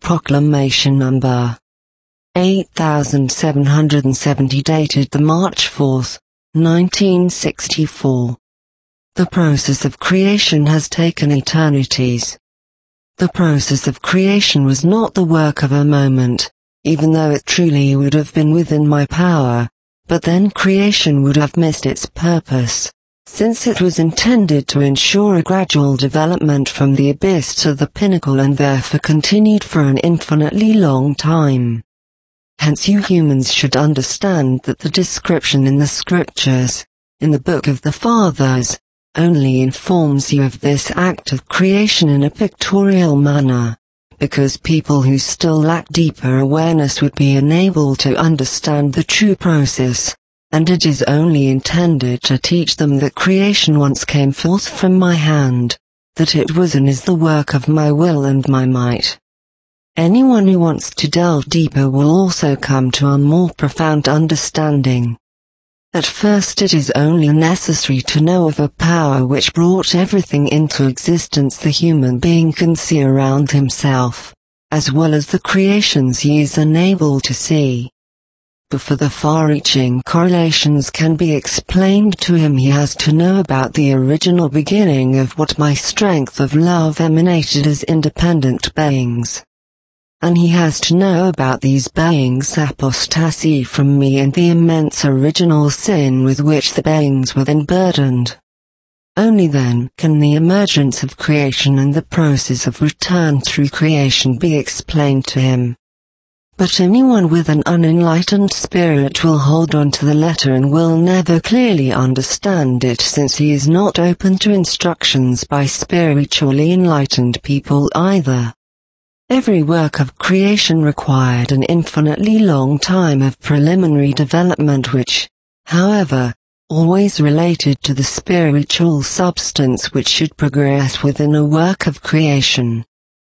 Proclamation Number 8770 dated the March 4, 1964. The process of creation has taken eternities. The process of creation was not the work of a moment, even though it truly would have been within my power, but then creation would have missed its purpose, since it was intended to ensure a gradual development from the abyss to the pinnacle and therefore continued for an infinitely long time. Hence you humans should understand that the description in the scriptures, in the Book of the Fathers, only informs you of this act of creation in a pictorial manner, because people who still lack deeper awareness would be unable to understand the true process, and it is only intended to teach them that creation once came forth from my hand, that it was and is the work of my will and my might. Anyone who wants to delve deeper will also come to a more profound understanding. At first it is only necessary to know of a power which brought everything into existence the human being can see around himself, as well as the creations he is unable to see. Before the far-reaching correlations can be explained to him, he has to know about the original beginning of what my strength of love emanated as independent beings. And he has to know about these beings' apostasy from me and the immense original sin with which the beings were then burdened. Only then can the emergence of creation and the process of return through creation be explained to him. But anyone with an unenlightened spirit will hold on to the letter and will never clearly understand it, since he is not open to instructions by spiritually enlightened people either. Every work of creation required an infinitely long time of preliminary development which, however, always related to the spiritual substance which should progress within a work of creation.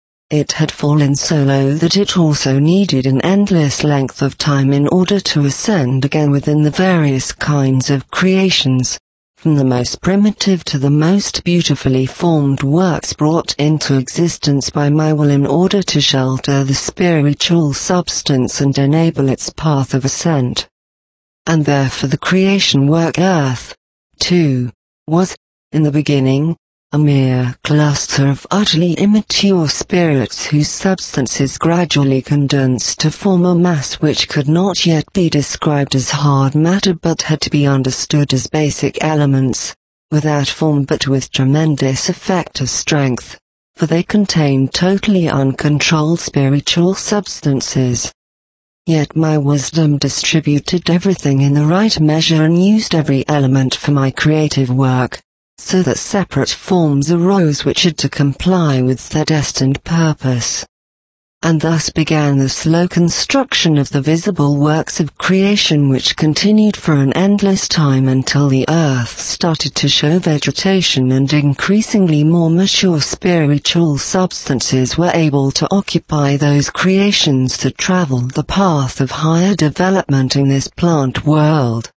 It had fallen so low that it also needed an endless length of time in order to ascend again within the various kinds of creations, from the most primitive to the most beautifully formed works brought into existence by my will in order to shelter the spiritual substance and enable its path of ascent. And therefore the creation work Earth, too, was, in the beginning, a mere cluster of utterly immature spirits whose substances gradually condensed to form a mass which could not yet be described as hard matter but had to be understood as basic elements, without form but with tremendous effect of strength, for they contained totally uncontrolled spiritual substances. Yet my wisdom distributed everything in the right measure and used every element for my creative work, so that separate forms arose which had to comply with their destined purpose. And thus began the slow construction of the visible works of creation which continued for an endless time until the earth started to show vegetation and increasingly more mature spiritual substances were able to occupy those creations that traveled the path of higher development in this plant world.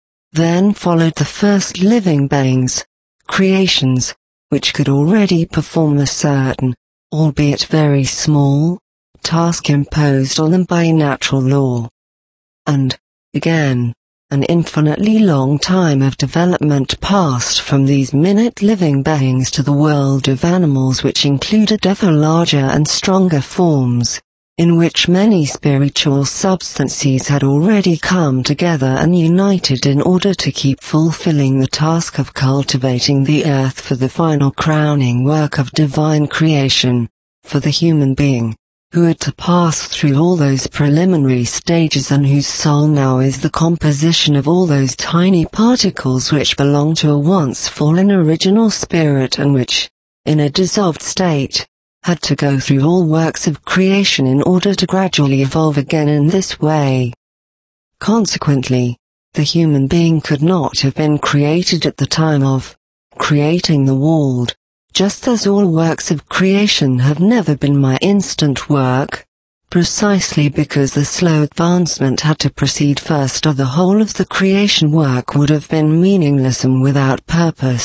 Then followed the first living beings, creations, which could already perform a certain, albeit very small, task imposed on them by natural law. And, again, an infinitely long time of development passed from these minute living beings to the world of animals, which included ever larger and stronger forms, in which many spiritual substances had already come together and united in order to keep fulfilling the task of cultivating the earth for the final crowning work of divine creation, for the human being, who had to pass through all those preliminary stages and whose soul now is the composition of all those tiny particles which belong to a once fallen original spirit and which, in a dissolved state, had to go through all works of creation in order to gradually evolve again in this way. Consequently, the human being could not have been created at the time of creating the world, just as all works of creation have never been my instant work, precisely because the slow advancement had to proceed first, or the whole of the creation work would have been meaningless and without purpose,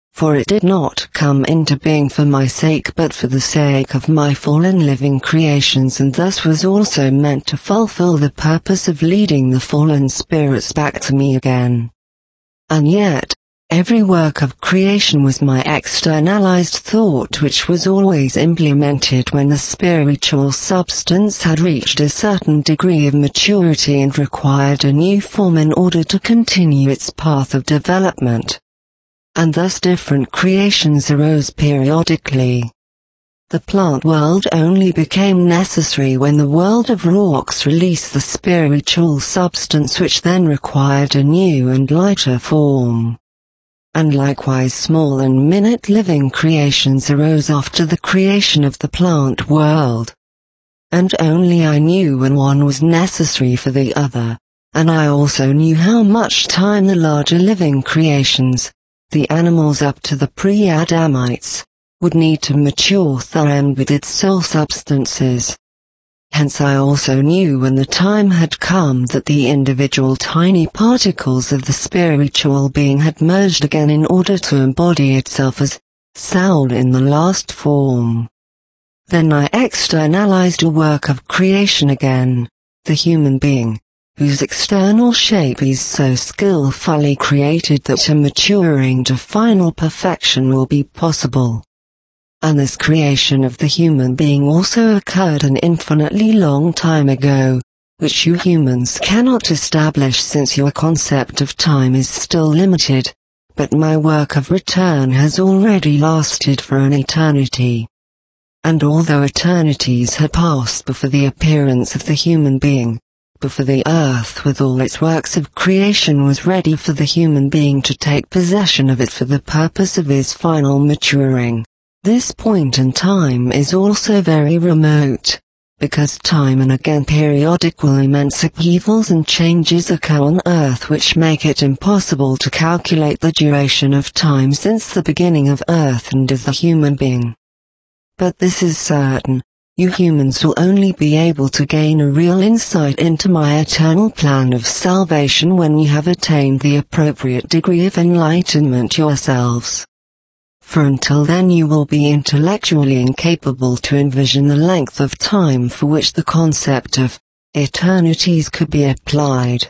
For it did not come into being for my sake but for the sake of my fallen living creations, and thus was also meant to fulfill the purpose of leading the fallen spirits back to me again. And yet, every work of creation was my externalized thought, which was always implemented when the spiritual substance had reached a certain degree of maturity and required a new form in order to continue its path of development. And thus different creations arose periodically. The plant world only became necessary when the world of rocks released the spiritual substance, which then required a new and lighter form. And likewise small and minute living creations arose after the creation of the plant world. And only I knew when one was necessary for the other, and I also knew how much time the larger living creations, the animals up to the pre-Adamites, would need to mature their embedded soul substances. Hence I also knew when the time had come that the individual tiny particles of the spiritual being had merged again in order to embody itself as soul in the last form. Then I externalized a work of creation again, the human being, whose external shape is so skillfully created that a maturing to final perfection will be possible. And this creation of the human being also occurred an infinitely long time ago, which you humans cannot establish since your concept of time is still limited, but my work of return has already lasted for an eternity. And although eternities had passed before the appearance of the human being, before the earth with all its works of creation was ready for the human being to take possession of it for the purpose of his final maturing, this point in time is also very remote, because time and again periodical immense upheavals and changes occur on Earth which make it impossible to calculate the duration of time since the beginning of Earth and of the human being. But this is certain, you humans will only be able to gain a real insight into my eternal plan of salvation when you have attained the appropriate degree of enlightenment yourselves. For until then you will be intellectually incapable to envision the length of time for which the concept of eternities could be applied.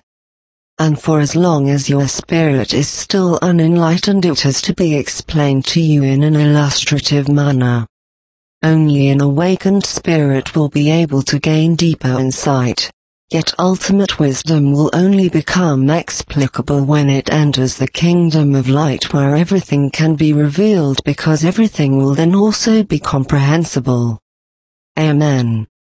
And for as long as your spirit is still unenlightened, it has to be explained to you in an illustrative manner. Only an awakened spirit will be able to gain deeper insight. Yet ultimate wisdom will only become explicable when it enters the kingdom of light, where everything can be revealed because everything will then also be comprehensible. Amen.